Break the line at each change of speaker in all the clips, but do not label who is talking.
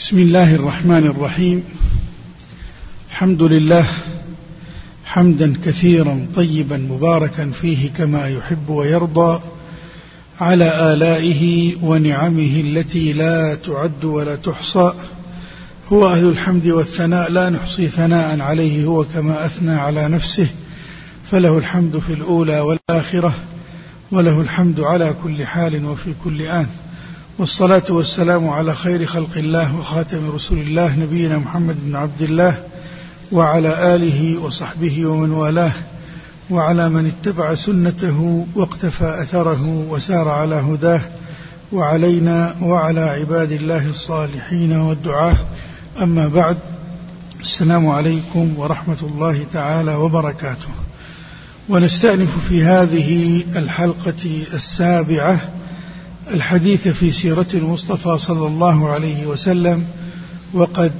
بسم الله الرحمن الرحيم. الحمد لله حمدا كثيرا طيبا مباركا فيه كما يحب ويرضى، على آلائه ونعمه التي لا تعد ولا تحصى. هو أهل الحمد والثناء، لا نحصي ثناء عليه هو كما أثنى على نفسه، فله الحمد في الأولى والآخرة، وله الحمد على كل حال وفي كل آن. والصلاة والسلام على خير خلق الله وخاتم رسول الله نبينا محمد بن عبد الله، وعلى آله وصحبه ومن والاه، وعلى من اتبع سنته واقتفى أثره وسار على هداه، وعلينا وعلى عباد الله الصالحين والدعاة. أما بعد، السلام عليكم ورحمة الله تعالى وبركاته. ونستأنف في هذه الحلقة السابعة الحديث في سيرة المصطفى صلى الله عليه وسلم، وقد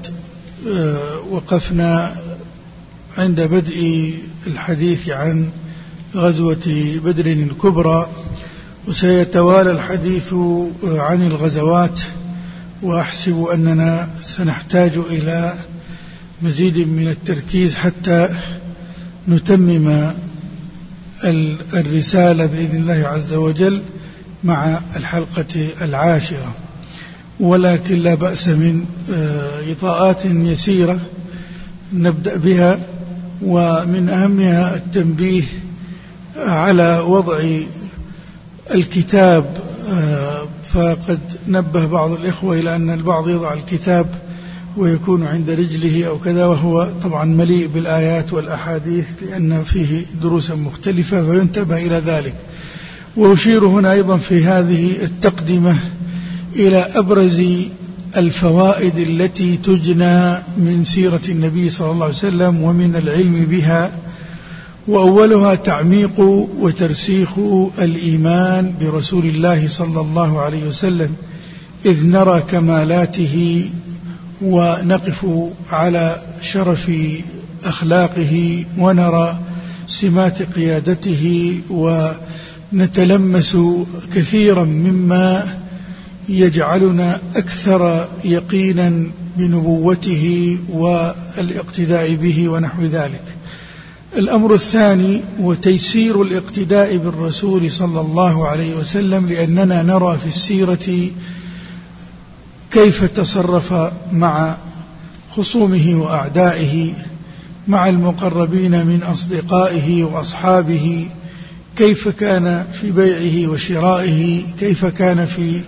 وقفنا عند بدء الحديث عن غزوة بدر الكبرى، وسيتوالى الحديث عن الغزوات، وأحسب أننا سنحتاج إلى مزيد من التركيز حتى نتمم الرسالة بإذن الله عز وجل مع الحلقة العاشرة. ولكن لا بأس من إطاءات يسيرة نبدأ بها، ومن أهمها التنبيه على وضع الكتاب. فقد نبه بعض الإخوة إلى أن البعض يضع الكتاب ويكون عند رجله أو كذا، وهو طبعا مليء بالآيات والأحاديث لأن فيه دروسا مختلفة، فينتبه إلى ذلك. وأشير هنا أيضا في هذه التقدمة إلى أبرز الفوائد التي تجنى من سيرة النبي صلى الله عليه وسلم ومن العلم بها، وأولها تعميق وترسيخ الإيمان برسول الله صلى الله عليه وسلم، إذ نرى كمالاته ونقف على شرف أخلاقه، ونرى سمات قيادته، ونتلمس كثيرا مما يجعلنا أكثر يقينا بنبوته والاقتداء به ونحو ذلك. الأمر الثاني وتيسير الاقتداء بالرسول صلى الله عليه وسلم، لأننا نرى في السيرة كيف تصرف مع خصومه وأعدائه، مع المقربين من أصدقائه وأصحابه، كيف كان في بيعه وشرائه، كيف كان في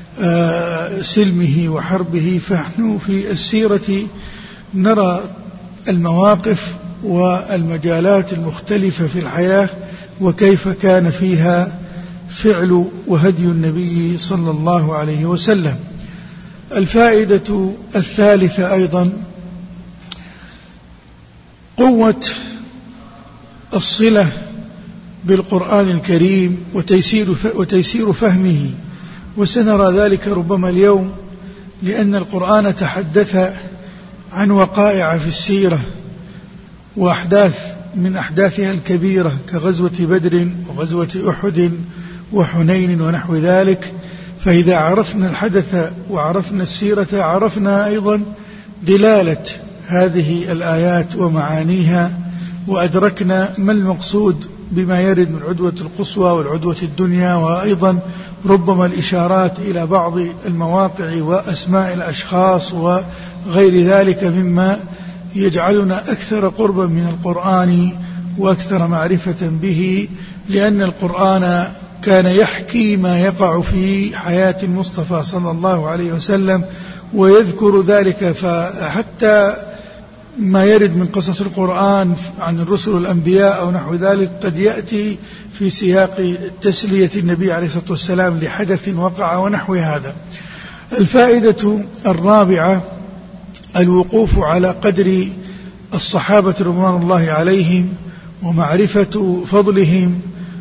سلمه وحربه. فنحن في السيرة نرى المواقف والمجالات المختلفة في الحياة، وكيف كان فيها فعل وهدي النبي صلى الله عليه وسلم. الفائدة الثالثة أيضا قوة الصلة بالقرآن الكريم وتيسير فهمه، وسنرى ذلك ربما اليوم، لأن القرآن تحدث عن وقائع في السيرة وأحداث من أحداثها الكبيرة كغزوة بدر وغزوة أحد وحنين ونحو ذلك. فإذا عرفنا الحدث وعرفنا السيرة، عرفنا أيضا دلالة هذه الآيات ومعانيها، وأدركنا ما المقصود بما يرد من العدوة القصوى والعدوة الدنيا، وأيضا ربما الإشارات إلى بعض المواقع وأسماء الأشخاص وغير ذلك مما يجعلنا أكثر قربا من القرآن وأكثر معرفة به، لأن القرآن كان يحكي ما يقع في حياة المصطفى صلى الله عليه وسلم ويذكر ذلك. فحتى ما يرد من قصص القرآن عن الرسل والأنبياء أو نحو ذلك قد يأتي في سياق تسلية النبي عليه الصلاة والسلام لحدث وقع ونحو هذا. الفائدة الرابعة الوقوف على قدر الصحابة رضوان الله عليهم ومعرفة فضلهم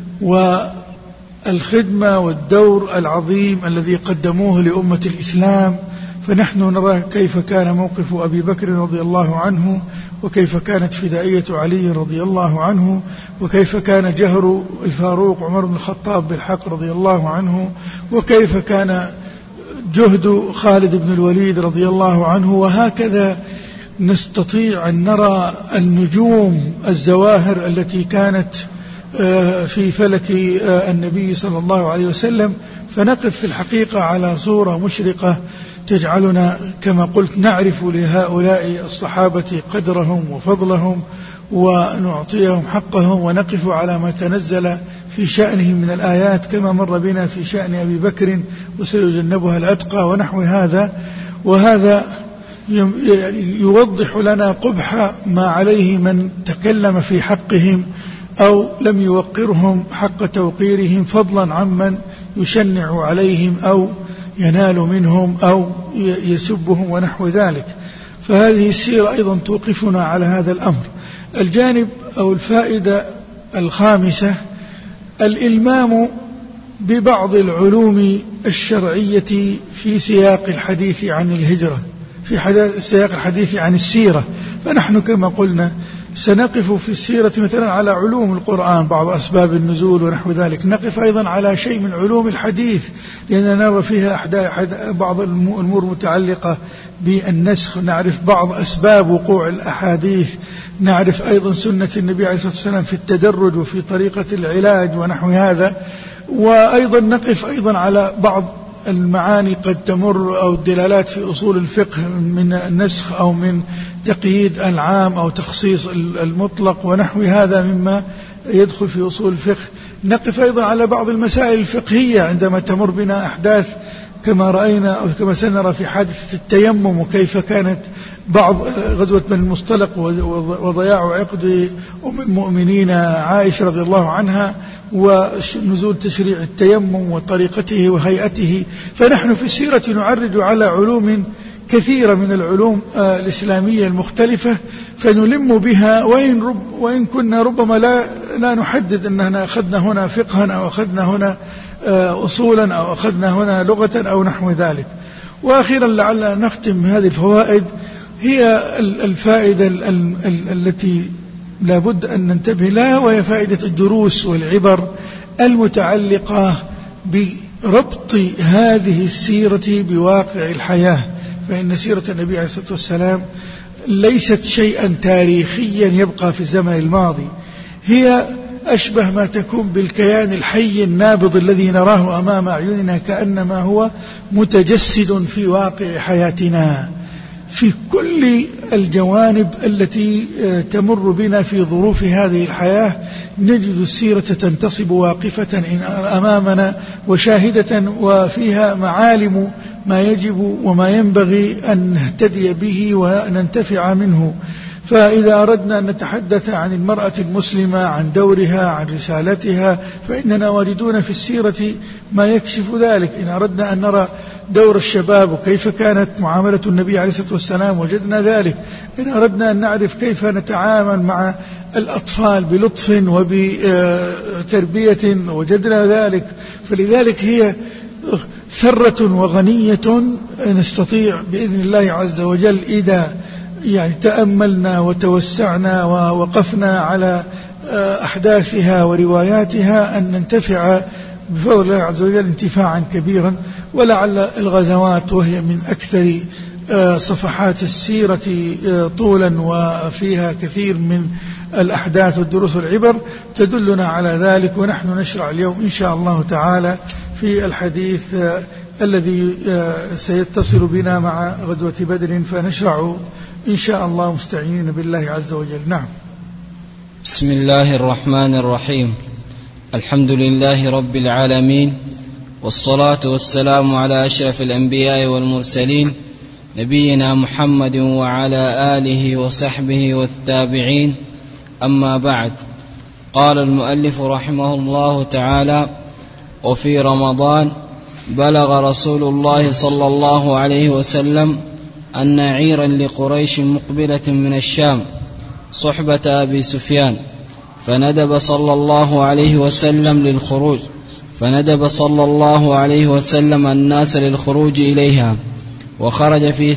والخدمة والدور العظيم الذي قدموه لأمة الإسلام. فنحن نرى كيف كان موقف أبي بكر رضي الله عنه، وكيف كانت فدائية علي رضي الله عنه، وكيف كان جهر الفاروق عمر بن الخطاب بالحق رضي الله عنه، وكيف كان جهد خالد بن الوليد رضي الله عنه. وهكذا نستطيع أن نرى النجوم الزواهر التي كانت في فلك النبي صلى الله عليه وسلم، فنقف في الحقيقة على صورة مشرقة تجعلنا كما قلت نعرف لهؤلاء الصحابة قدرهم وفضلهم ونعطيهم حقهم، ونقف على ما تنزل في شأنهم من الآيات كما مر بنا في شأن أبي بكر وسيجنبها الأتقى ونحو هذا. وهذا يوضح لنا قبح ما عليه من تكلم في حقهم أو لم يوقرهم حق توقيرهم، فضلا عمن يشنع عليهم أو ينال منهم أو يسبهم ونحو ذلك. فهذه السيرة أيضا توقفنا على هذا الأمر. الجانب أو الفائدة الخامسة الإلمام ببعض العلوم الشرعية في سياق الحديث عن الهجرة، في سياق الحديث عن السيرة. فنحن كما قلنا سنقف في السيرة مثلا على علوم القرآن، بعض أسباب النزول ونحو ذلك. نقف أيضا على شيء من علوم الحديث لأننا نرى فيها بعض الأمور متعلقة بالنسخ، نعرف بعض أسباب وقوع الأحاديث، نعرف أيضا سنة النبي عليه الصلاة والسلام في التدرج وفي طريقة العلاج ونحو هذا. وأيضا نقف أيضا على بعض المعاني قد تمر أو الدلالات في أصول الفقه من النسخ أو من تقييد العام أو تخصيص المطلق ونحو هذا مما يدخل في أصول الفقه. نقف أيضا على بعض المسائل الفقهية عندما تمر بنا أحداث كما رأينا أو كما سنرى في حادثة التيمم، وكيف كانت بعض غزوة بني المصطلق وضياع عقد أم المؤمنين عائشة رضي الله عنها ونزول تشريع التيمم وطريقته وهيئته. فنحن في السيرة نعرج على علوم كثيرة من العلوم الإسلامية المختلفة فنلم بها، وإن كنا ربما لا نحدد أننا أخذنا هنا فقها أو أخذنا هنا أصولا أو أخذنا هنا لغة أو نحو ذلك. وأخيرا لعل نختم هذه الفوائد، هي الفائدة التي لا بد أن ننتبه لها، وهي فائدة الدروس والعبر المتعلقة بربط هذه السيرة بواقع الحياة. فإن سيرة النبي عليه الصلاة والسلام ليست شيئا تاريخيا يبقى في الزمن الماضي، هي أشبه ما تكون بالكيان الحي النابض الذي نراه أمام أعيننا كأنما هو متجسد في واقع حياتنا في كل الجوانب التي تمر بنا في ظروف هذه الحياة. نجد السيرة تنتصب واقفة أمامنا وشاهدة، وفيها معالم ما يجب وما ينبغي أن نهتدي به وننتفع منه. فإذا أردنا أن نتحدث عن المرأة المسلمة، عن دورها، عن رسالتها، فإننا واجدون في السيرة ما يكشف ذلك. إن أردنا أن نرى دور الشباب وكيف كانت معاملة النبي عليه الصلاة والسلام وجدنا ذلك. إن أردنا أن نعرف كيف نتعامل مع الأطفال بلطف وبتربية وجدنا ذلك. فلذلك هي ثرة وغنية نستطيع بإذن الله عز وجل إذا تأملنا وتوسعنا ووقفنا على أحداثها ورواياتها أن ننتفع بفضل الله عز وجل انتفاعا كبيرا. ولعل الغزوات وهي من أكثر صفحات السيرة طولا وفيها كثير من الأحداث والدروس والعبر تدلنا على ذلك. ونحن نشرع اليوم إن شاء الله تعالى في الحديث الذي سيتصل بنا مع غزوة بدر، فنشرع إن شاء الله مستعينين بالله عز وجل. نعم.
بسم الله الرحمن الرحيم. الحمد لله رب العالمين، والصلاة والسلام على أشرف الأنبياء والمرسلين نبينا محمد وعلى آله وصحبه والتابعين. أما بعد، قال المؤلف رحمه الله تعالى: وفي رمضان بلغ رسول الله صلى الله عليه وسلم أن عيرا لقريش مقبلة من الشام صحبة أبي سفيان، فندب صلى الله عليه وسلم الناس للخروج إليها، وخرج في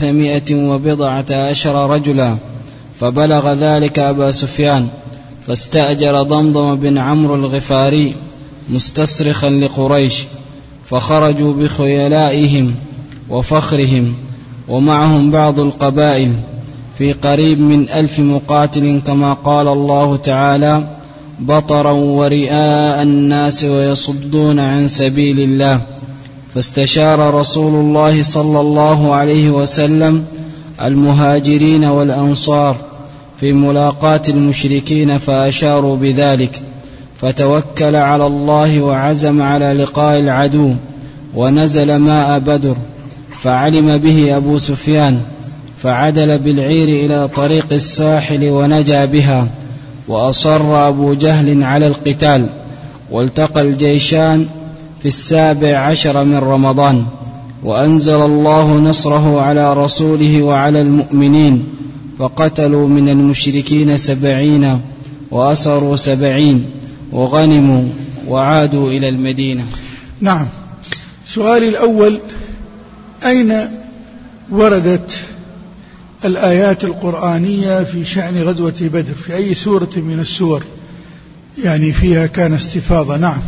310 رجلا. فبلغ ذلك أبا سفيان، فاستأجر ضمضم بن عمرو الغفاري مستصرخا لقريش، فخرجوا بخيلائهم وفخرهم، ومعهم بعض القبائل في قريب من 1000 مقاتل، كما قال الله تعالى: بطرا ورئاء الناس ويصدون عن سبيل الله. فاستشار رسول الله صلى الله عليه وسلم المهاجرين والأنصار في ملاقاة المشركين فأشاروا بذلك، فتوكل على الله وعزم على لقاء العدو، ونزل ماء بدر، فعلم به أبو سفيان، فعدل بالعير إلى طريق الساحل ونجا بها، وأصر أبو جهل على القتال، والتقى الجيشان في 17 من رمضان، وأنزل الله نصره على رسوله وعلى المؤمنين، فقتلوا من المشركين 70 وأسروا 70 وغنموا وعادوا إلى المدينة.
نعم. سؤالي الأول: أين وردت الآيات القرآنية في شأن غزوة بدر؟ في أي سورة من السور يعني فيها كان استفاضة؟ نعم،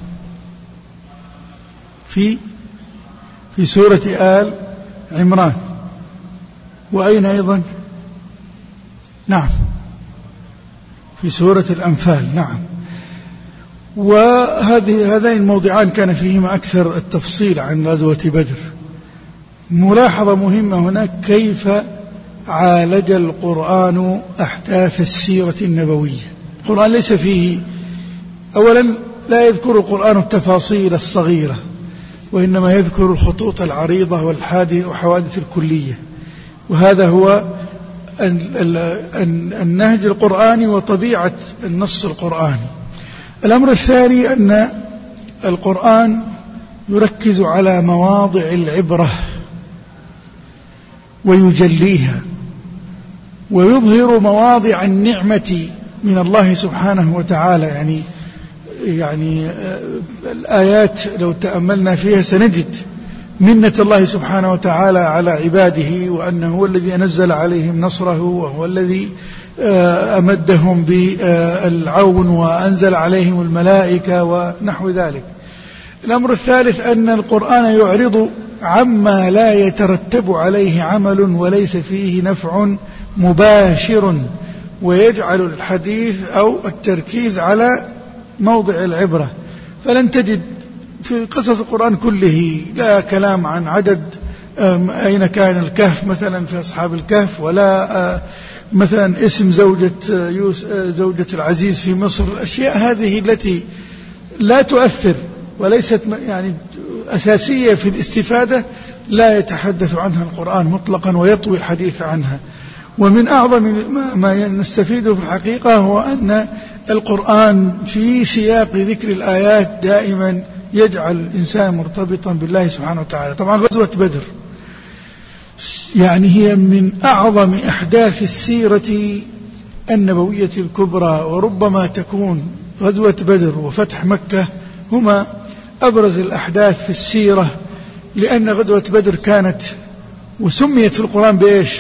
في سورة آل عمران. وأين أيضا؟ نعم، في سورة الأنفال. نعم. وهذين الموضعان كان فيهما أكثر التفصيل عن غزوة بدر. ملاحظة مهمة هناك: كيف عالج القرآن أحداث السيرة النبوية. القرآن ليس فيه، أولا لا يذكر القرآن التفاصيل الصغيرة، وإنما يذكر الخطوط العريضة والحوادث الكلية، وهذا هو النهج القرآني وطبيعة النص القرآني. الأمر الثاني أن القرآن يركز على مواضع العبرة ويجليها، ويظهر مواضع النعمة من الله سبحانه وتعالى. يعني الآيات لو تأملنا فيها سنجد منة الله سبحانه وتعالى على عباده، وأنه هو الذي أنزل عليهم نصره، وهو الذي أمدهم بالعون وأنزل عليهم الملائكة ونحو ذلك. الأمر الثالث أن القرآن يعرض عما لا يترتب عليه عمل وليس فيه نفع مباشر، ويجعل الحديث أو التركيز على موضع العبرة. فلن تجد في قصص القرآن كله لا كلام عن عدد أين كان الكهف مثلا في أصحاب الكهف، ولا مثلا اسم زوجة العزيز في مصر. الأشياء هذه التي لا تؤثر وليست يعني أساسية في الاستفادة لا يتحدث عنها القرآن مطلقا ويطوي الحديث عنها. ومن أعظم ما نستفيده في الحقيقة هو أن القرآن في سياق ذكر الآيات دائما يجعل الإنسان مرتبطا بالله سبحانه وتعالى. طبعا غزوة بدر يعني هي من أعظم أحداث السيرة النبوية الكبرى، وربما تكون غزوة بدر وفتح مكة هما أبرز الأحداث في السيرة، لأن غزوة بدر كانت وسميت في القرآن بإيش؟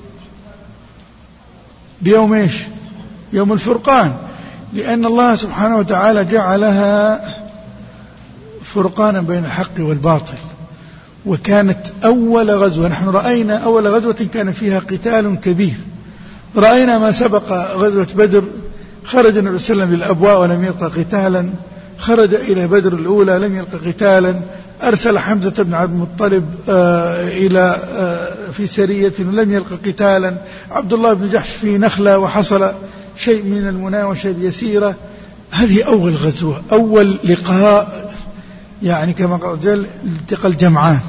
بيوم إيش؟ يوم الفرقان، لأن الله سبحانه وتعالى جعلها فرقانا بين الحق والباطل. وكانت أول غزوة، نحن رأينا أول غزوة كان فيها قتال كبير. رأينا ما سبق غزوة بدر، خرج النبي صلى الله عليه وسلم للأبواء ولم يلقى قتالا، خرج إلى بدر الأولى لم يلقى قتالا، أرسل حمزة بن عبد المطلب إلى في سرية لم يلقى قتالا، عبد الله بن جحش في نخلة وحصل شيء من المناوشة اليسيرة. هذه أول غزوة، أول لقاء، يعني كما قال جل التقى الجمعان.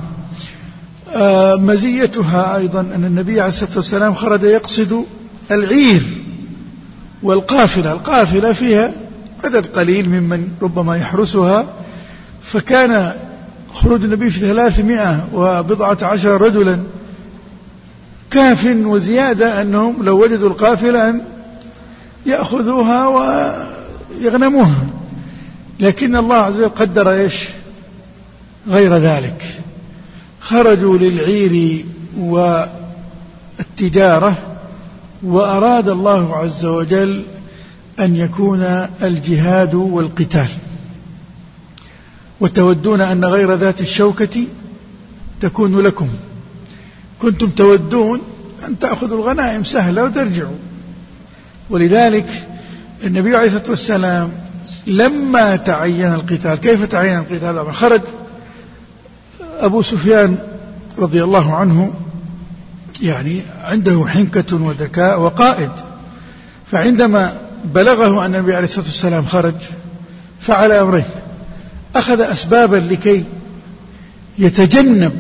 مزيتها أيضا أن النبي عليه الصلاة والسلام خرج يقصد العير والقافلة. القافلة فيها عدد قليل ممن ربما يحرسها، فكان خروج النبي في 310 رجلا كاف، وزيادة أنهم لو وجدوا القافلة أن يأخذوها ويغنموها، لكن الله عز وجل قدر إيش غير ذلك. خرجوا للعير والتجارة، وأراد الله عز وجل أن يكون الجهاد والقتال. وتودون أن غير ذات الشوكة تكون لكم، كنتم تودون أن تأخذوا الغنائم سهلة وترجعوا. ولذلك النبي عليه الصلاة والسلام لما تعين القتال، كيف تعين القتال؟ خرج أبو سفيان رضي الله عنه يعني عنده حنكة وذكاء وقائد، فعندما بلغه أن النبي عليه الصلاة والسلام خرج فعل أمرين: أخذ أسبابا لكي يتجنب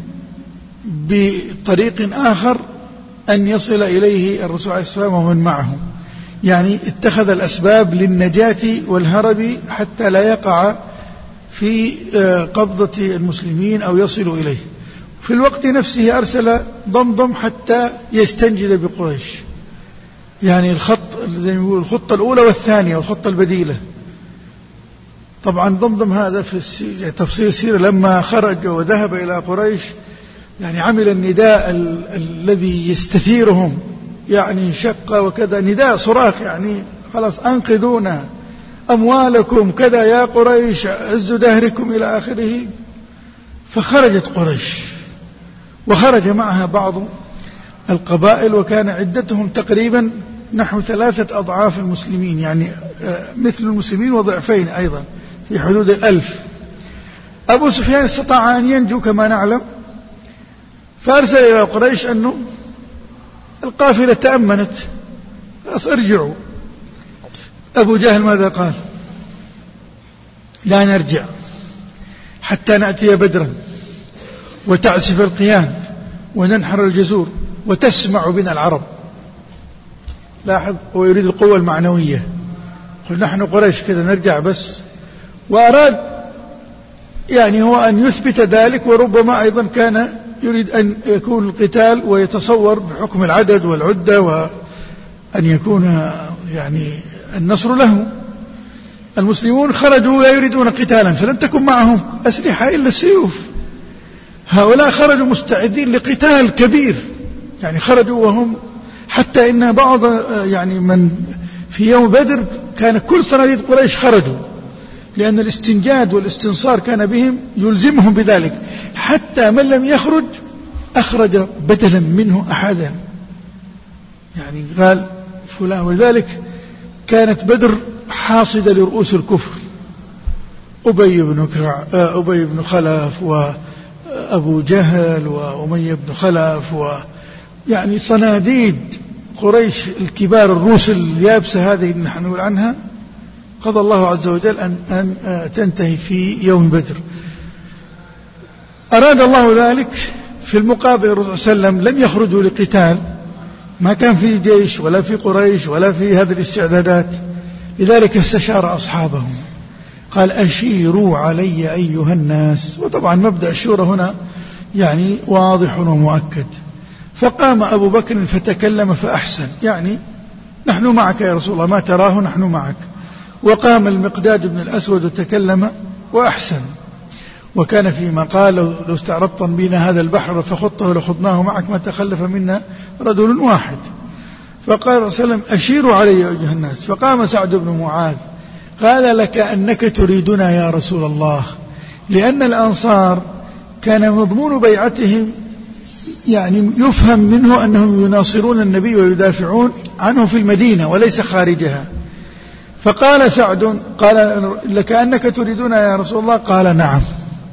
بطريق آخر أن يصل إليه الرسول عليه الصلاة والسلام ومن معه، يعني اتخذ الأسباب للنجاة والهرب حتى لا يقع في قبضة المسلمين أو يصل إليه. في الوقت نفسه أرسل ضمضم حتى يستنجد بقريش، يعني الخطة الأولى والثانية والخطة البديلة. طبعا ضمضم هذا في تفصيل السيرة لما خرج وذهب إلى قريش يعني عمل النداء الذي يستثيرهم، يعني شق وكذا، نداء صراخ، يعني خلاص أنقذونا، أموالكم كذا يا قريش، عز دهركم إلى آخره. فخرجت قريش وخرج معها بعض القبائل، وكان عدتهم تقريبا نحو 3 أضعاف المسلمين، يعني مثل المسلمين وضعفين أيضا، في حدود 1000. أبو سفيان استطاع أن ينجو كما نعلم، فأرسل إلى قريش أنه القافلة تأمنت، ارجعوا. أبو جهل ماذا قال؟ لا نرجع حتى نأتي بدرا وتعسف القيان وننحر الجزور وتسمع بنا العرب. لاحظ، هو يريد القوة المعنوية، قل نحن قريش كذا نرجع بس، وأراد يعني هو أن يثبت ذلك، وربما أيضا كان يريد أن يكون القتال ويتصور بحكم العدد والعدة وأن يكون يعني النصر له. المسلمون خرجوا لا يريدون قتالا، فلم تكن معهم أسلحة إلا السيوف. هؤلاء خرجوا مستعدين لقتال كبير، يعني خرجوا وهم حتى إن بعض يعني من في يوم بدر كان كل صناديد قريش خرجوا، لأن الاستنجاد والاستنصار كان بهم يلزمهم بذلك، حتى من لم يخرج أخرج بدلا منه أحدا، يعني قال فلان. ولذلك كانت بدر حاصدة لرؤوس الكفر، أبي بن خلف وأبو جهل وأمية بن خلف، ويعني صناديد قريش الكبار الروس اليابسة هذه نحن نقول عنها، قضى الله عز وجل أن تنتهي في يوم بدر. أراد الله ذلك. في المقابل الرسول صلى الله عليه وسلم لم يخرجوا لقتال، ما كان في جيش ولا في قريش ولا في هذه الاستعدادات، لذلك استشار أصحابه قال: أشيروا علي أيها الناس. وطبعا مبدأ الشورى هنا يعني واضح ومؤكد. فقام أبو بكر فتكلم فأحسن، يعني نحن معك يا رسول الله، ما تراه نحن معك. وقام المقداد بن الأسود وتكلم وأحسن، وكان فيما قال: لو استعرضت بنا هذا البحر فخطه لخضناه معك ما تخلف منا رجل واحد. فقال صلى الله عليه وسلم: أشيروا علي أيها الناس. فقام سعد بن معاذ قال: لك أنك تريدنا يا رسول الله، لأن الأنصار كان مضمون بيعتهم يعني يفهم منه أنهم يناصرون النبي ويدافعون عنه في المدينة وليس خارجها. فقال سعد: قال: لك أنك تريدنا يا رسول الله؟ قال: نعم.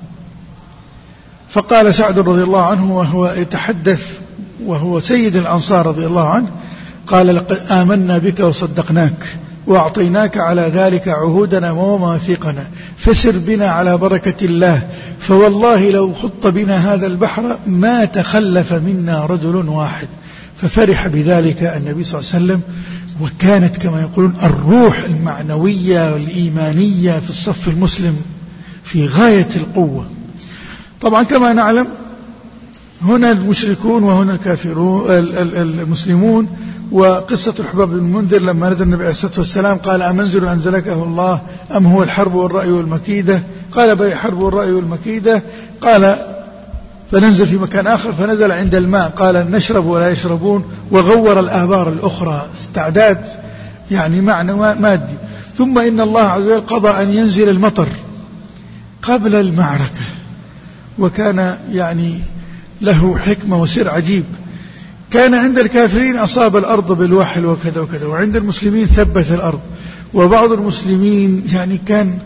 فقال سعد رضي الله عنه وهو يتحدث وهو سيد الأنصار رضي الله عنه، قال: لقد آمنا بك وصدقناك وأعطيناك على ذلك عهودنا ومواثيقنا، فسر بنا على بركة الله، فوالله لو خط بنا هذا البحر ما تخلف منا رجل واحد. ففرح بذلك النبي صلى الله عليه وسلم، وكانت كما يقولون الروح المعنوية والإيمانية في الصف المسلم في غاية القوة. طبعا كما نعلم هنا المشركون وهنا الكافرون المسلمون. وقصة الحباب بن المنذر لما نزل النبي عليه الصلاة والسلام قال: أمنزل أنزلكه الله أم هو الحرب والرأي والمكيدة؟ قال: بل الحرب والرأي والمكيدة. قال: فننزل في مكان آخر، فنزل عند الماء قال: نشرب ولا يشربون، وغور الآبار الأخرى، استعداد يعني معنى مادي. ثم إن الله عز وجل قضى أن ينزل المطر قبل المعركة، وكان يعني له حكمة وسر عجيب. كان عند الكافرين أصاب الأرض بالوحل وكذا وكذا، وعند المسلمين ثبت الأرض. وبعض المسلمين يعني كان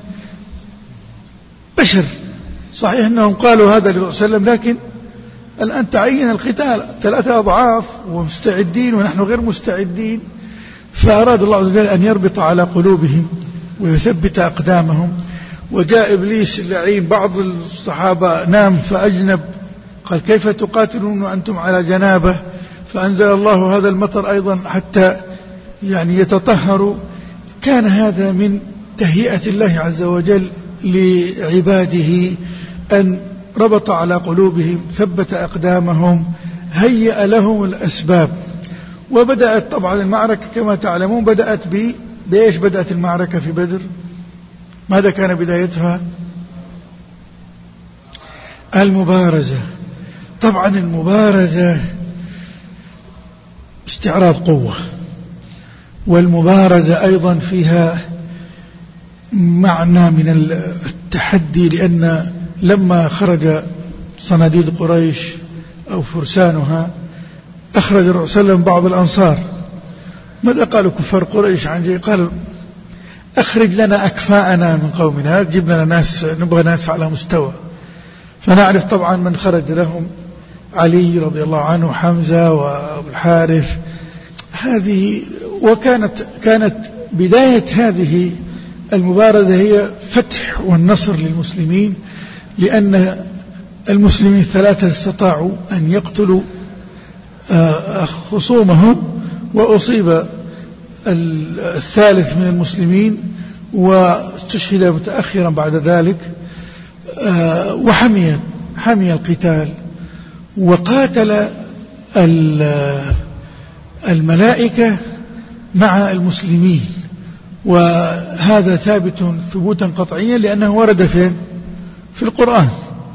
بشر، صحيح أنهم قالوا هذا للرسول صلى الله عليه وسلم، لكن الآن تعين القتال 3 أضعاف ومستعدين ونحن غير مستعدين، فأراد الله عز وجل أن يربط على قلوبهم ويثبت أقدامهم. وجاء إبليس اللعين، بعض الصحابة نام فأجنب، قال كيف تقاتلون وأنتم على جنابه؟ فأنزل الله هذا المطر أيضا حتى يعني يتطهروا. كان هذا من تهيئة الله عز وجل لعباده، أن ربط على قلوبهم، ثبت أقدامهم، هيأ لهم الأسباب. وبدأت طبعا المعركة كما تعلمون، بدأت بإيش بدأت المعركة في بدر؟ ماذا كان بدايتها؟ المبارزة. طبعا المبارزة استعراض قوة، والمبارزة أيضا فيها معنى من التحدي، لأن لما خرج صناديد قريش أو فرسانها أخرج الرسول صلى الله عليه وسلم بعض الأنصار. ماذا قالوا كفار قريش عن جاي؟ قالوا أخرج لنا أكفاءنا من قومنا، جيب لنا ناس، نبغى ناس على مستوى. فنعرف طبعا من خرج لهم: علي رضي الله عنه، حمزة وأبو الحارث. هذه كانت بداية هذه المبارزة هي فتح والنصر للمسلمين، لأن المسلمين 3 استطاعوا أن يقتلوا خصومهم، وأصيب الثالث من المسلمين واستشهد متأخرا بعد ذلك. وحمي القتال، وقاتل الملائكة مع المسلمين، وهذا ثابت ثبوتا قطعيا لأنه ورد في القرآن.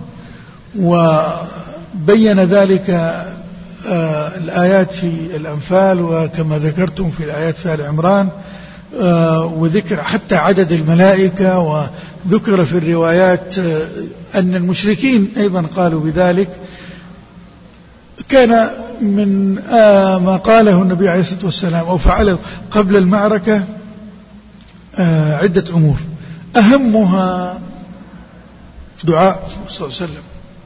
وبين ذلك الآيات في الأنفال، وكما ذكرتم في الآيات في آل عمران، وذكر حتى عدد الملائكة، وذكر في الروايات أن المشركين أيضا قالوا بذلك. كان من ما قاله النبي عليه الصلاة والسلام أو فعله قبل المعركة عدة أمور، أهمها دعاء صلى الله عليه وسلم: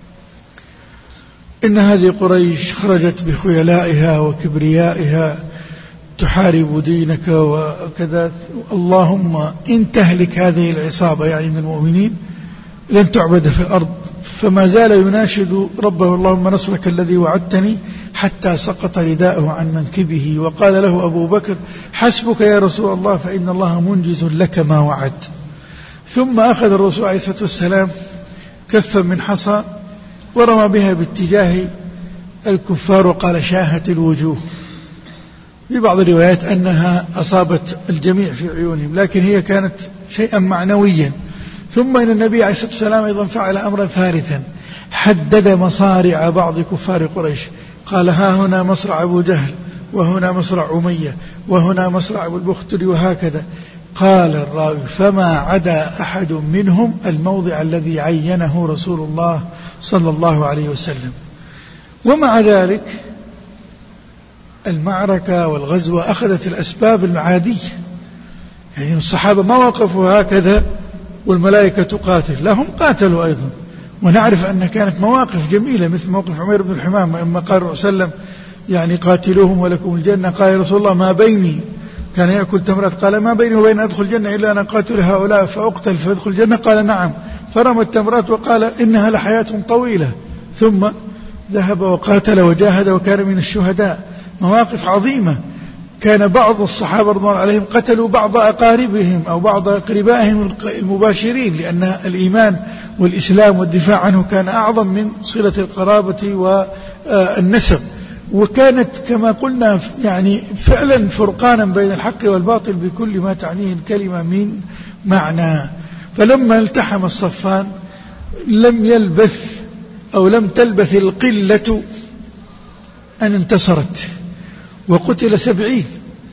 إن هذه قريش خرجت بخيلائها وكبريائها تحارب دينك وكذا، اللهم إن تهلك هذه العصابة، يعني من المؤمنين، لن تعبد في الأرض. فما زال يناشد ربه: اللهم نصرك الذي وعدتني، حتى سقط رداءه عن منكبه. وقال له أبو بكر: حسبك يا رسول الله، فإن الله منجز لك ما وعد. ثم أخذ الرسول عليه الصلاة والسلام كفا من حصى ورمى بها باتجاه الكفار، وقال: شاهت الوجوه. في بعض الروايات أنها أصابت الجميع في عيونهم، لكن هي كانت شيئا معنويا. ثم إن النبي عليه الصلاة والسلام أيضا فعل أمرا ثالثا، حدد مصارع بعض كفار قريش، قال: ها هنا مصرع أبو جهل، وهنا مصرع أمية، وهنا مصرع أبو البختري، وهكذا. قال الراوي: فما عدا أحد منهم الموضع الذي عينه رسول الله صلى الله عليه وسلم. ومع ذلك المعركة والغزوة أخذت الأسباب المعادية، يعني الصحابة ما وقفوا هكذا والملائكة تقاتل، لا، هم قاتلوا أيضا. ونعرف أن كانت مواقف جميلة، مثل موقف عمير بن الحمام لما قال الرسول صلى الله عليه وسلم: يعني قاتلوهم ولكم الجنة. قال: يا رسول الله ما بيني، كان يأكل تمرات، قال: ما بيني وبين أدخل الجنة إلا أن أقاتل هؤلاء فأقتل فأدخل الجنة. قال: نعم. فرمى التمرات وقال: إنها لحياة طويلة. ثم ذهب وقاتل وجاهد وكان من الشهداء. مواقف عظيمة. كان بعض الصحابة رضوان عليهم قتلوا بعض أقاربهم أو بعض أقربائهم المباشرين، لأن الإيمان والإسلام والدفاع عنه كان أعظم من صلة القرابة والنسب. وكانت كما قلنا يعني فعلا فرقانا بين الحق والباطل بكل ما تعنيه الكلمة من معنى. فلما التحم الصفان لم يلبث أو لم تلبث القلة أن انتصرت، وقتل 70.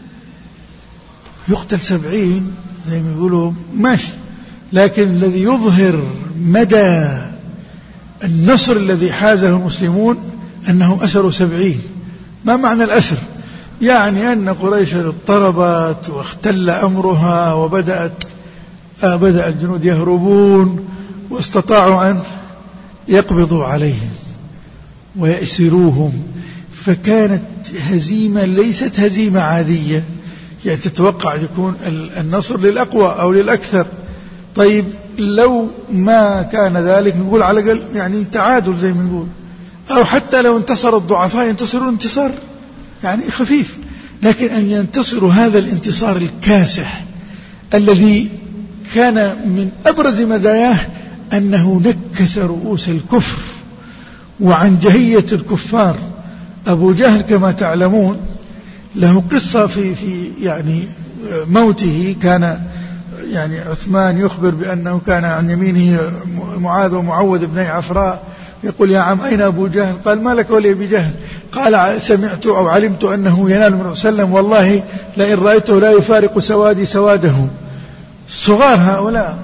يقتل 70 زي ما يقولوا ماشي، لكن الذي يظهر مدى النصر الذي حازه المسلمون أنهم أسروا 70. ما معنى الأسر؟ يعني أن قريش اضطربت واختل أمرها بدأ الجنود يهربون، واستطاعوا أن يقبضوا عليهم ويأسروهم. فكانت هزيمة ليست هزيمة عادية، يعني تتوقع يكون النصر للأقوى أو للأكثر. طيب لو ما كان ذلك نقول على الأقل يعني تعادل زي ما نقول، أو حتى لو انتصر الضعفاء ينتصرون انتصار يعني خفيف، لكن أن ينتصروا هذا الانتصار الكاسح الذي كان من أبرز مزاياه أنه نكس رؤوس الكفر وعنجهية الكفار. أبو جهل كما تعلمون له قصة في يعني موته. كان يعني عثمان يخبر بأنه كان عن يمينه معاذ ومعوذ بن عفراء، يقول يا عم أين أبو جهل؟ قال ما لك ولي أبي جهل؟ قال سمعت أو علمت أنه ينال من وسلم، والله لئن رأيته لا يفارق سوادي سواده. صغار هؤلاء،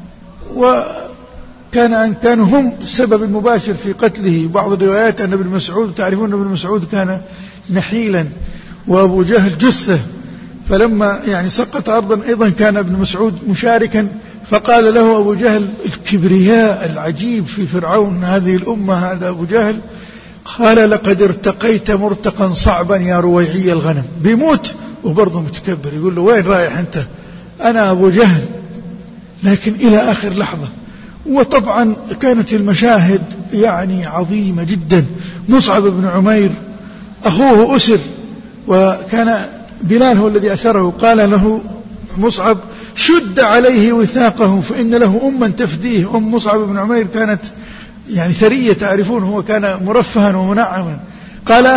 كانوا هم السبب المباشر في قتله. بعض الروايات أن ابن مسعود، تعرفون ابن مسعود كان نحيلا وأبو جهل جثة، فلما يعني سقط أرضا أيضا كان ابن مسعود مشاركا. فقال له أبو جهل الكبرياء العجيب في فرعون هذه الأمة هذا أبو جهل، قال لقد ارتقيت مرتقا صعبا يا رويعي الغنم. بيموت وبرضه متكبر، يقول له وين رايح أنت؟ أنا أبو جهل. لكن إلى آخر لحظة. وطبعا كانت المشاهد يعني عظيمة جدا. مصعب بن عمير أخوه أسر، وكان بلال هو الذي أسره. قال له مصعب شد عليه وثاقه فإن له أما تفديه. مصعب بن عمير كانت يعني ثرية، تعرفون هو كان مرفها ومنعما. قال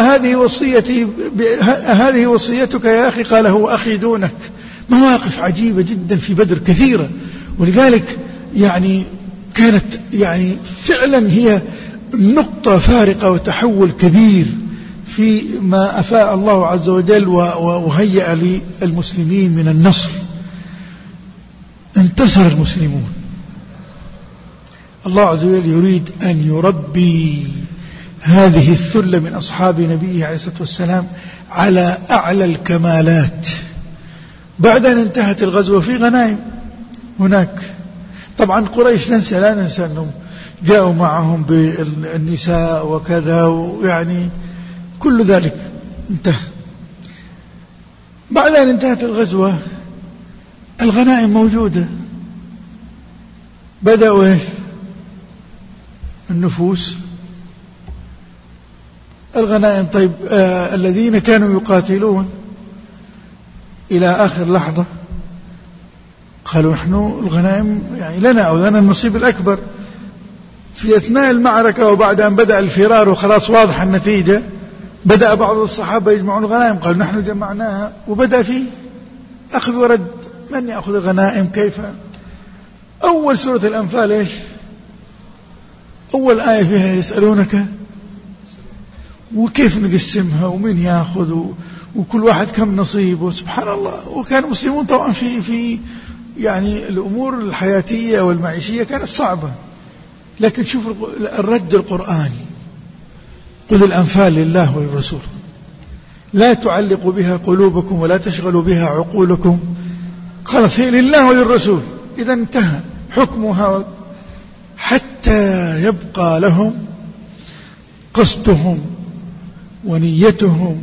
هذه وصيتك يا أخي؟ قال هو أخي دونك. مواقف عجيبة جدا في بدر كثيرة، ولذلك يعني كانت يعني فعلا هي نقطة فارقة وتحول كبير في ما أفاء الله عز وجل وهيأ للمسلمين من النصر. انتصر المسلمون. الله عز وجل يريد أن يربي هذه الثلة من أصحاب نبيه عليه الصلاة والسلام على أعلى الكمالات. بعد أن انتهت الغزوة في غنائم هناك. طبعا قريش لا ننسى أنهم جاءوا معهم بالنساء وكذا، ويعني كل ذلك انتهى. بعد أن انتهت الغزوة الغنائم موجودة. بدأوا إيش؟ النفوس الغنائم. طيب الذين كانوا يقاتلون إلى آخر لحظة قالوا نحن الغنائم يعني لنا أو لنا النصيب الأكبر. في أثناء المعركة وبعد أن بدأ الفرار وخلاص واضح النتيجة، بدأ بعض الصحابة يجمعون الغنائم. قالوا نحن جمعناها، وبدأ في أخذ ورد. من يأخذ الغنائم؟ كيف؟ أول سورة الأنفال إيش؟ أول آية فيها يسألونك وكيف نقسمها ومن يأخذ وكل واحد كم نصيبه. سبحان الله. وكان المسلمون طبعا في يعني الأمور الحياتية والمعيشية كانت صعبة، لكن شوف الرد القرآني: قل الأنفال لله وللرسول لا تعلقوا بها قلوبكم ولا تشغلوا بها عقولكم. خلاص هي لله وللرسول، إذا انتهى حكمها، حتى يبقى لهم قصدهم ونيتهم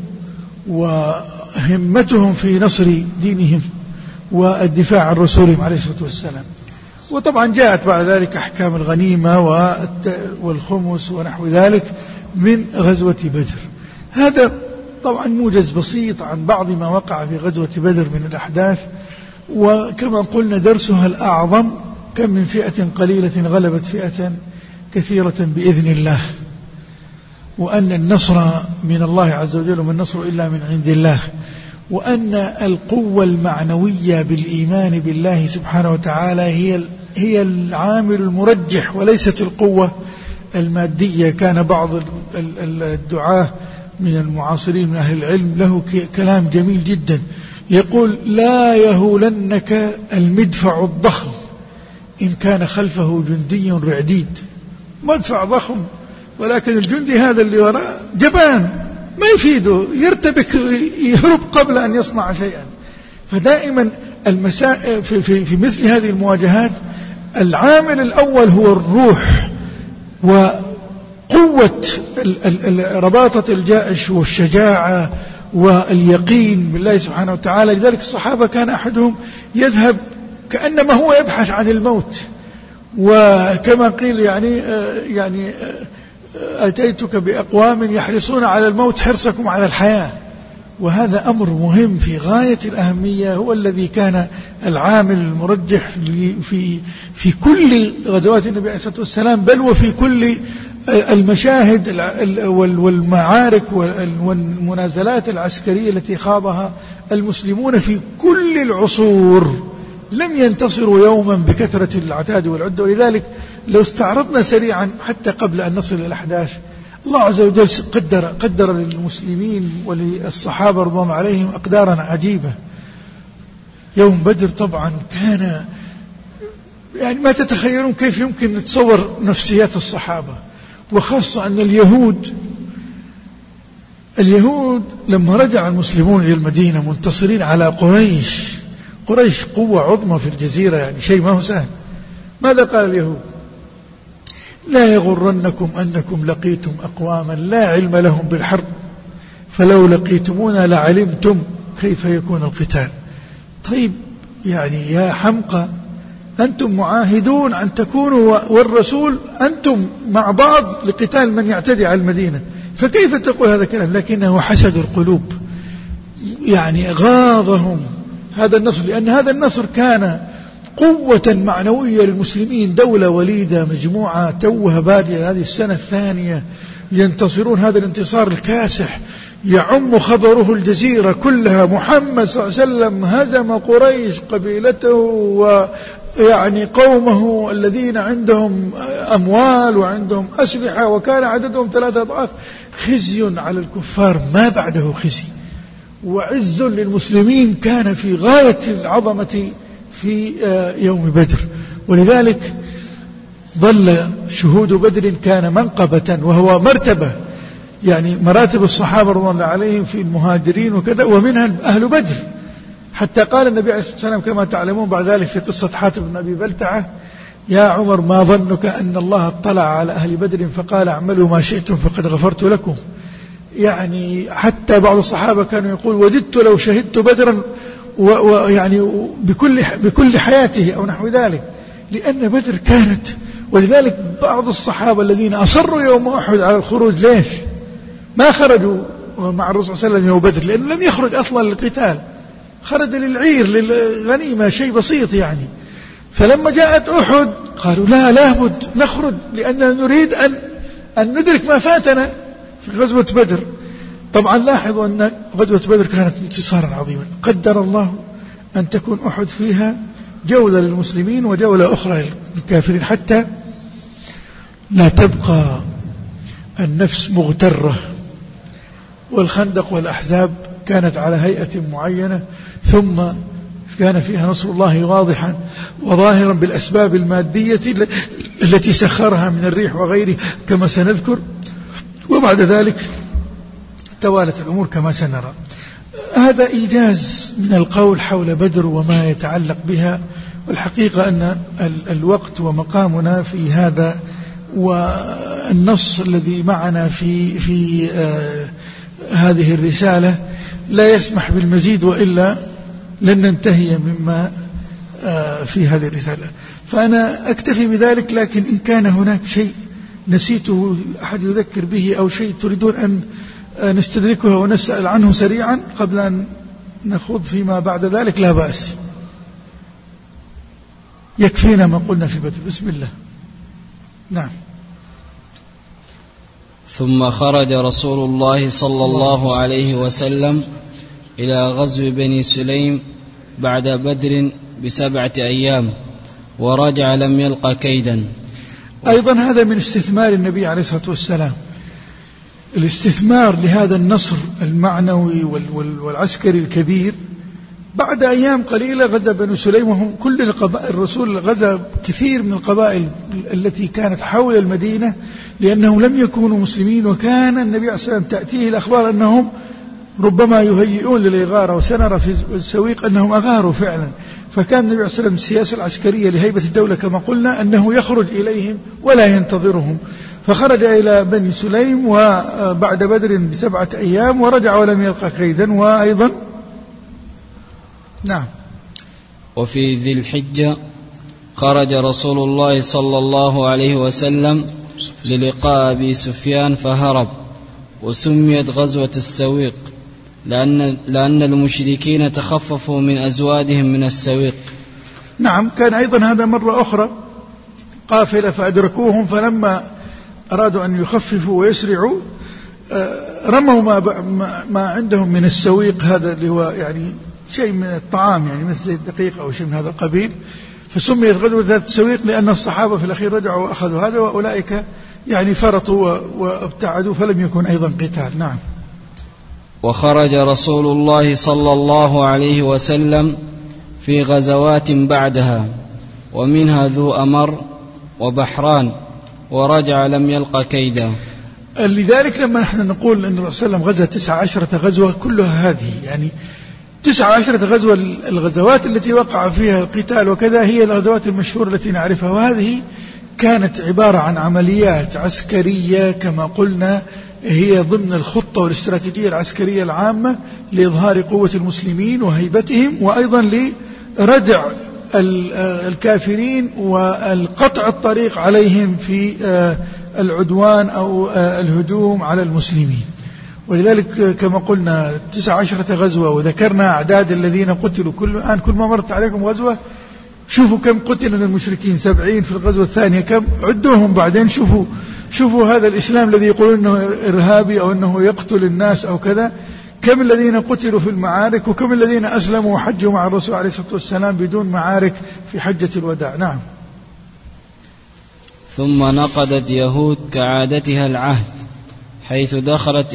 وهمتهم في نصر دينهم والدفاع عن رسولهم عليه الصلاة والسلام. وطبعا جاءت بعد ذلك أحكام الغنيمة والخمس ونحو ذلك من غزوة بدر. هذا طبعا موجز بسيط عن بعض ما وقع في غزوة بدر من الأحداث. وكما قلنا درسها الأعظم: كم من فئة قليلة غلبت فئة كثيرة بإذن الله، وأن النصر من الله عز وجل وما النصر إلا من عند الله، وأن القوة المعنوية بالإيمان بالله سبحانه وتعالى هي العامل المرجح وليست القوة المادية. كان بعض الدعاة من المعاصرين من أهل العلم له كلام جميل جدا، يقول: لا يهولنك المدفع الضخم إن كان خلفه جندي رعديد. مدفع ضخم، ولكن الجندي هذا اللي وراء جبان ما يفيده، يرتبك يهرب قبل أن يصنع شيئا. فدائما في مثل هذه المواجهات العامل الأول هو الروح وقوة رباطة الجيش والشجاعة واليقين بالله سبحانه وتعالى. لذلك الصحابة كان أحدهم يذهب كأنما هو يبحث عن الموت، وكما قيل يعني أتيتك بأقوام يحرصون على الموت حرصكم على الحياة. وهذا أمر مهم في غاية الأهمية، هو الذي كان العامل المرجح في كل غزوات النبي عليه الصلاة والسلام، بل وفي كل المشاهد والمعارك والمنازلات العسكرية التي خاضها المسلمون في كل العصور. لم ينتصروا يوما بكثرة العتاد والعدة. ولذلك لو استعرضنا سريعا حتى قبل أن نصل إلى الأحداث، الله عز وجل قدر للمسلمين وللصحابة رضوان الله عليهم أقدارا عجيبة. يوم بدر طبعا كان يعني ما تتخيلون كيف يمكن نتصور نفسيات الصحابة، وخاصة أن اليهود لما رجع المسلمون إلى المدينة منتصرين على قريش قوة عظمى في الجزيرة، يعني شيء ما هو سهل. ماذا قال اليهود؟ لا يغرنكم أنكم لقيتم أقواما لا علم لهم بالحرب فلو لقيتمونا لعلمتم كيف يكون القتال. طيب يعني يا حمقى، أنتم معاهدون أن تكونوا والرسول أنتم مع بعض لقتال من يعتدي على المدينة، فكيف تقول هذا الكلام؟ لكنه حسد القلوب، يعني غاضهم هذا النصر، لأن هذا النصر كان قوة معنوية للمسلمين. دولة وليدة مجموعة توها بادية هذه السنة الثانية ينتصرون هذا الانتصار الكاسح يعم خبره الجزيرة كلها. محمد صلى الله عليه وسلم هزم قريش قبيلته ويعني قومه الذين عندهم أموال وعندهم أسلحة وكان عددهم 3 أضعاف. خزي على الكفار ما بعده خزي، وعز للمسلمين كان في غاية العظمة في يوم بدر. ولذلك ظل شهود بدر كان منقبة وهو مرتبة، يعني مراتب الصحابة رضي الله عليهم في المهاجرين وكذا، ومنها أهل بدر. حتى قال النبي عليه الصلاة والسلام كما تعلمون بعد ذلك في قصة حاتم بن أبي بلتعة: يا عمر ما ظنك أن الله اطلع على أهل بدر فقال اعملوا ما شئتم فقد غفرت لكم. يعني حتى بعض الصحابة كانوا يقول وددت لو شهدت بدرا ويعني بكل حياته أو نحو ذلك، لأن بدر كانت. ولذلك بعض الصحابة الذين أصروا يوم أحد على الخروج ليش ما خرجوا مع الرسول صلى الله عليه وسلم يوم بدر؟ لأنه لم يخرج أصلا للقتال، خرج للعير للغنيمة، شيء بسيط يعني. فلما جاءت أحد قالوا لا لابد نخرج لأننا نريد أن ندرك ما فاتنا في غزوة بدر. طبعا لاحظوا أن غزوة بدر كانت انتصارا عظيما، قدر الله أن تكون أحد فيها جولة للمسلمين وجولة أخرى للكافرين، حتى لا تبقى النفس مغترة. والخندق والأحزاب كانت على هيئة معينة، ثم كان فيها نصر الله واضحا وظاهرا بالأسباب المادية التي سخرها من الريح وغيره كما سنذكر، وبعد ذلك توالت الأمور كما سنرى. هذا إيجاز من القول حول بدر وما يتعلق بها. والحقيقة أن الوقت ومقامنا في هذا والنص الذي معنا في هذه الرسالة لا يسمح بالمزيد، وإلا لن ننتهي مما في هذه الرسالة. فأنا أكتفي بذلك، لكن إن كان هناك شيء نسيته أحد يذكر به أو شيء تريدون أن نستدركه ونسأل عنه سريعا قبل أن نخوض فيما بعد ذلك لا بأس. يكفينا ما قلنا في بدر. بسم الله. نعم.
ثم خرج رسول الله صلى الله عليه وسلم إلى غزو بني سليم بعد بدر ب7 أيام، ورجع لم يلق كيدا.
أيضا هذا من استثمار النبي عليه الصلاة والسلام، الاستثمار لهذا النصر المعنوي والعسكري الكبير بعد أيام قليلة غزا بنو سليم، وهم كل القبائل، الرسول غزا كثير من القبائل التي كانت حول المدينة لأنهم لم يكونوا مسلمين، وكان النبي عليه الصلاة والسلام تأتيه الأخبار أنهم ربما يهيئون للإغارة، وسنرى في السويق أنهم أغاروا فعلا. فكان النبي عليه الصلاة والسلام السياسة العسكرية لهيبة الدولة كما قلنا أنه يخرج إليهم ولا ينتظرهم، فخرج إلى بني سليم وبعد بدر ب7 أيام ورجع ولم يلقى كيدا. وأيضا نعم.
وفي ذي الحجة خرج رسول الله صلى الله عليه وسلم للقاء أبي سفيان فهرب، وسميت غزوة السويق لأن المشركين تخففوا من أزوادهم من السويق.
نعم. كان أيضا هذا مرة أخرى قافلة فأدركوهم، فلما أرادوا أن يخففوا ويسرعوا رموا ما عندهم من السويق، هذا اللي هو يعني شيء من الطعام، يعني مثل الدقيق أو شيء من هذا القبيل، فسميت غزوة ذات السويق لأن الصحابة في الأخير رجعوا وأخذوا هذا، وأولئك يعني فرطوا وابتعدوا فلم يكن أيضا قتال. نعم.
وخرج رسول الله صلى الله عليه وسلم في غزوات بعدها، ومنها ذو أمر وبحران، ورجع لم يلق كيدا.
لذلك لما نحن نقول أن الرسول صلى الله عليه وسلم غزا 19 غزوة كلها هذه، يعني 19 غزوة، الغزوات التي وقع فيها القتال وكذا هي الغزوات المشهورة التي نعرفها، وهذه كانت عبارة عن عمليات عسكرية كما قلنا، هي ضمن الخطة والاستراتيجية العسكرية العامة لإظهار قوة المسلمين وهيبتهم، وأيضا لردع الكافرين والقطع الطريق عليهم في العدوان أو الهجوم على المسلمين. ولذلك كما قلنا 19 غزوة، وذكرنا أعداد الذين قتلوا. كل ما مرت عليكم غزوة شوفوا كم قتل من المشركين، 70 في الغزوة الثانية، كم عدوهم بعدين. شوفوا هذا الإسلام الذي يقولون أنه إرهابي أو أنه يقتل الناس أو كذا، كم الذين قتلوا في المعارك، وكم الذين أسلموا وحجوا مع الرسول عليه الصلاة والسلام بدون معارك في حجة الوداع. نعم.
ثم نقضت يهود كعادتها العهد، حيث دخلت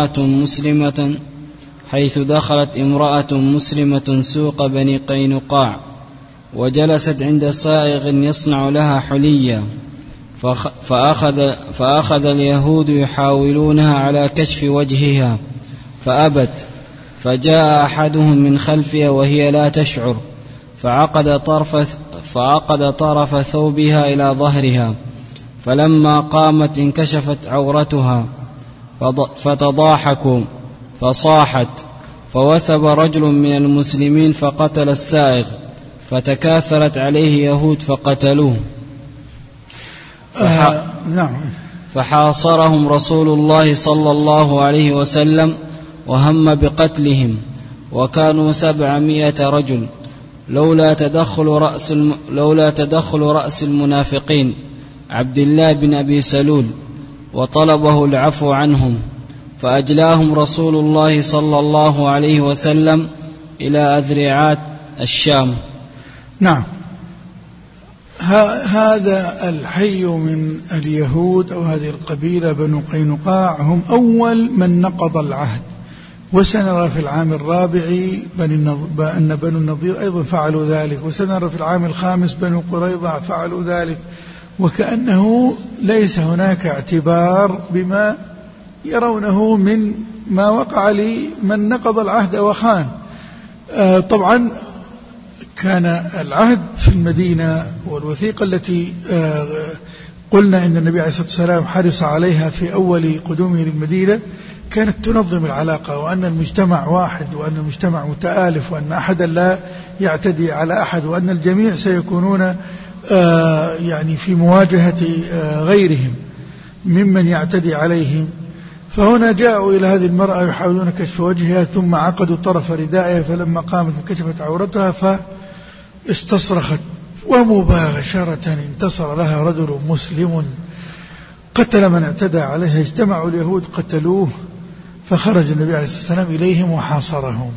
امرأة مسلمة سوق بني قينقاع، وجلست عند صائغ يصنع لها حليا، فأخذ اليهود يحاولونها على كشف وجهها فأبت، فجاء أحدهم من خلفها وهي لا تشعر، فعقد طرف ثوبها إلى ظهرها، فلما قامت انكشفت عورتها، فتضاحكوا فصاحت، فوثب رجل من المسلمين فقتل السائغ، فتكاثرت عليه يهود فقتلوه.
نعم.
فحاصرهم رسول الله صلى الله عليه وسلم وهم بقتلهم، وكانوا 700 رجل، لولا تدخل رأس المنافقين عبد الله بن أبي سلول، وطلبه العفو عنهم، فأجلاهم رسول الله صلى الله عليه وسلم إلى أذرعات الشام.
نعم. هذا الحي من اليهود أو هذه القبيلة بنو قينقاع هم أول من نقض العهد، وسنرى في العام الرابع أن بنو النضير أيضا فعلوا ذلك، وسنرى في العام الخامس بنو قريظة فعلوا ذلك، وكأنه ليس هناك اعتبار بما يرونه من ما وقع لمن نقض العهد وخان. طبعا كان العهد في المدينة، والوثيقة التي قلنا إن النبي عليه الصلاة والسلام حرص عليها في أول قدومه للمدينة كانت تنظم العلاقة، وأن المجتمع واحد، وأن المجتمع متآلف، وأن أحدا لا يعتدي على أحد، وأن الجميع سيكونون يعني في مواجهة غيرهم ممن يعتدي عليهم. فهنا جاءوا إلى هذه المرأة يحاولون كشف وجهها، ثم عقدوا طرف ردائها، فلما قامت انكشفت عورتها فاستصرخت، ومباشرة انتصر لها رجل مسلم قتل من اعتدى عليها. اجتمعوا اليهود قتلوه، فخرج النبي عليه الصلاة والسلام إليهم وحاصرهم.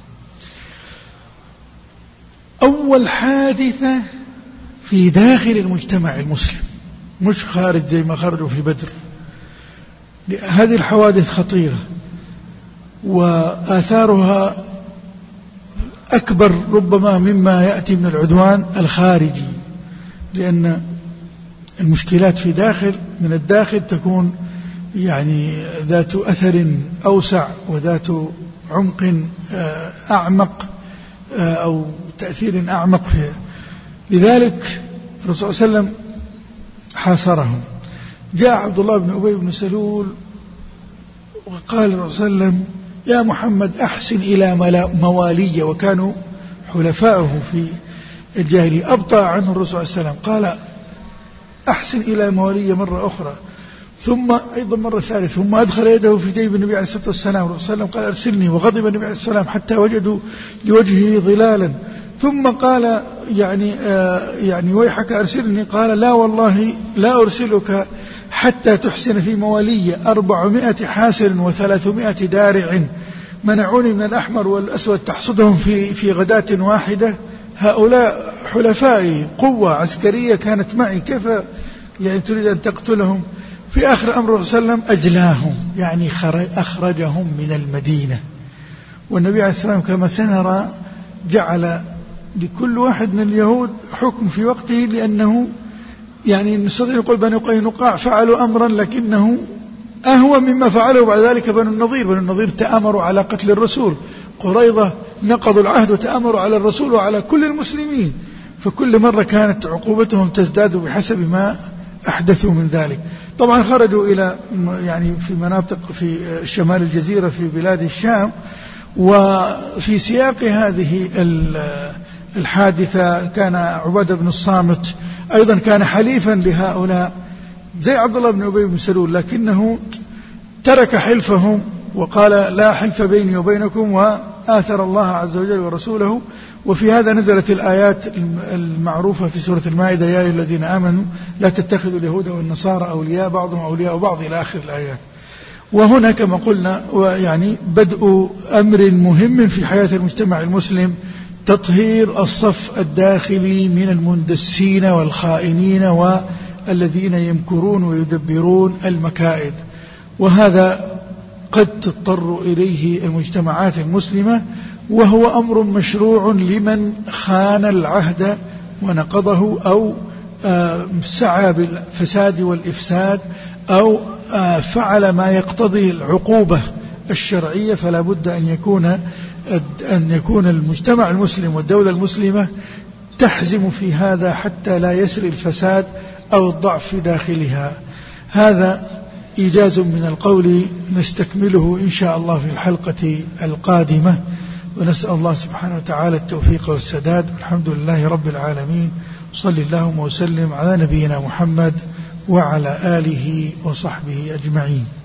أول حادثة في داخل المجتمع المسلم، مش خارج زي ما خرجوا في بدر. هذه الحوادث خطيرة، وآثارها أكبر ربما مما يأتي من العدوان الخارجي، لأن المشكلات من الداخل تكون يعني ذات أثر أوسع وذات عمق أعمق أو تأثير أعمق فيه. لذلك الرسول صلى الله عليه وسلم حاصرهم. جاء عبد الله بن أبي بن سلول وقال الرسول صلى الله عليه وسلم: يا محمد أحسن إلى موالي، وكانوا حلفاؤه في الجاهلية. أبطأ عنه الرسول صلى الله عليه وسلم، قال: أحسن إلى موالي مرة أخرى، ثم أيضا مرة ثالثة، ثم أدخل يده في جيب النبي عليه الصلاة والسلام. الرسول صلى الله عليه وسلم قال: أرسلني، وغضب النبي عليه الصلاة والسلام حتى وجدوا لوجهه ظلالا، ثم قال: يعني ويحك أرسلني. قال: لا والله لا أرسلك حتى تحسن في موالي 400 حاسر و300 دارع منعوني من الأحمر والأسود تحصدهم في غداة واحدة. هؤلاء حلفائي، قوة عسكرية كانت معي، كيف يعني تريد أن تقتلهم؟ في آخر أمر الرسول صلى الله عليه وسلم أجلاهم، يعني أخرجهم من المدينة. والنبي عليه الصلاة والسلام كما سنرى جعل لكل واحد من اليهود حكم في وقته، لأنه يعني نستطيع نقول بنو قينقاع فعلوا أمرا لكنه أهوى مما فعله بعد ذلك بنو النضير. بنو النضير تآمروا على قتل الرسول، قريظة نقضوا العهد وتآمروا على الرسول وعلى كل المسلمين، فكل مرة كانت عقوبتهم تزداد بحسب ما أحدثوا من ذلك. طبعا خرجوا إلى يعني في مناطق في شمال الجزيرة في بلاد الشام، وفي سياق هذه الحادثة كان عبادة بن الصامت أيضا كان حليفا لهؤلاء زي عبد الله بن أبي بن سلول، لكنه ترك حلفهم وقال: لا حلف بيني وبينكم، وآثر الله عز وجل ورسوله. وفي هذا نزلت الآيات المعروفة في سورة المائدة: يا أيها الذين آمنوا لا تتخذوا اليهود والنصارى أولياء بعضهم أولياء بعض إلى آخر الآيات. وهنا كما قلنا يعني بدء أمر مهم في حياة المجتمع المسلم، تطهير الصف الداخلي من المندسين والخائنين والذين يمكرون ويدبرون المكائد. وهذا قد تضطر إليه المجتمعات المسلمة، وهو أمر مشروع لمن خان العهد ونقضه أو سعى بالفساد والإفساد أو فعل ما يقتضي العقوبة الشرعية. فلا بد أن يكون المجتمع المسلم والدولة المسلمة تحزم في هذا حتى لا يسري الفساد أو الضعف في داخلها. هذا إيجاز من القول نستكمله إن شاء الله في الحلقة القادمة، ونسأل الله سبحانه وتعالى التوفيق والسداد. والحمد لله رب العالمين، صلى اللهم وسلم على نبينا محمد وعلى آله وصحبه أجمعين.